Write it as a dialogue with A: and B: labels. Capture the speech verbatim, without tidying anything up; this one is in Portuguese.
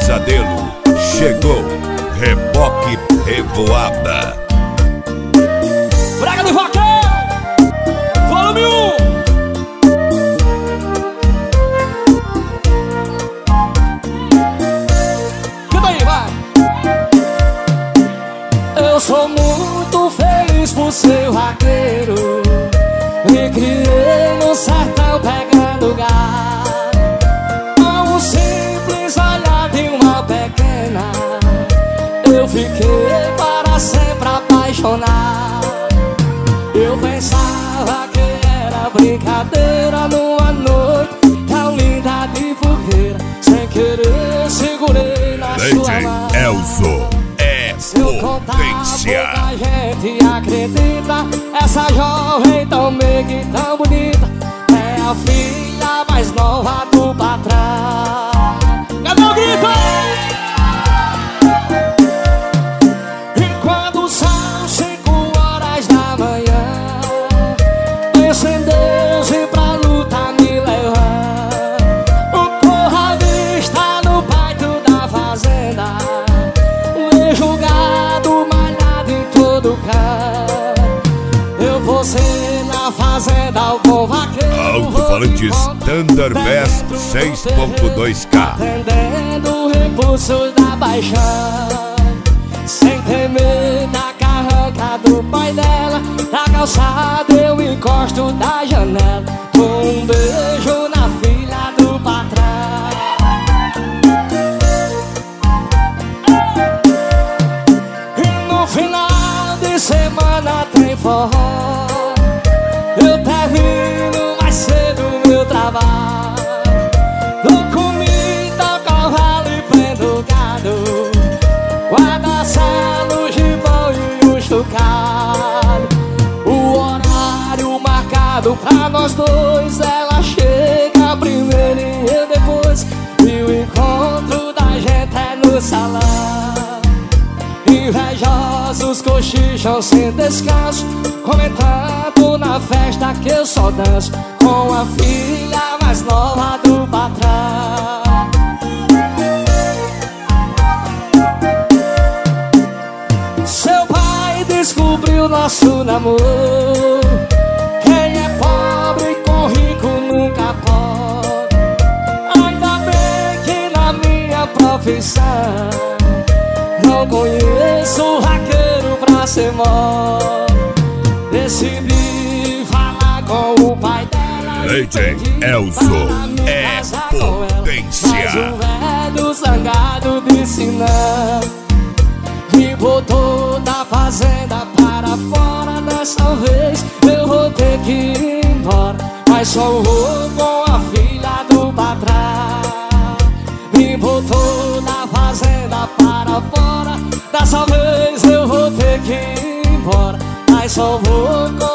A: pesadelo. Chegou, reboque revoada.
B: Braga do Vaqueiro, volume um. Canta aí, vai. Eu sou muito feliz por ser vaqueiro. Me criei no sertão pegando gado. Com um simples olhar de uma pequena, eu fiquei para sempre apaixonado. Eu pensava que era brincadeira numa noite tão linda de fogueira. Sem querer segurei na sua mão.
A: Elzo é
B: Se eu contar,
A: potência.
B: pouca gente acredita. Essa jovem tão meiga e tão bonita é a filha mais nova do patrão. Cadê o grito? E quando são cinco horas da manhã, penso em Deus e pra luta me levar. O corralista no pátio da fazenda, vejo o gado malhado em todo canto. Eu vou ser na fazenda o bom vaqueiro.
A: Alto-falantes Thunder Bass seis ponto dois K.
B: Atendendo repulsos da paixão, sem temer da carranca do pai dela. Na calçada eu encosto da janela, com um beijo na filha do patrão. E no final de semana tem forró. Eu termino mais cedo meu trabalho. Dou comida ao cavalo e prendo gado, guarda salo, gibão e o chocalho. O horário marcado pra nós dois, ela chega primeiro e eu depois. E o encontro da gente é no salão. Invejosos cochicham sem descanso, comentando na festa que eu só danço com a filha mais nova do patrão. Seu pai descobriu nosso namoro. Quem é pobre com rico nunca pode. Ainda bem que na minha profissão não conheço vaqueiro pra ser mole. Decidi falar com o pai dela.
A: Legend Elzo é potência.
B: Mas o velho zangado disse não e botou da fazenda para fora. Dessa vez eu vou ter que ir embora, mas só vou com a filha do patrão. Me botou da fazenda para fora. Dessa vez eu vou ter que ir embora, mas só vou com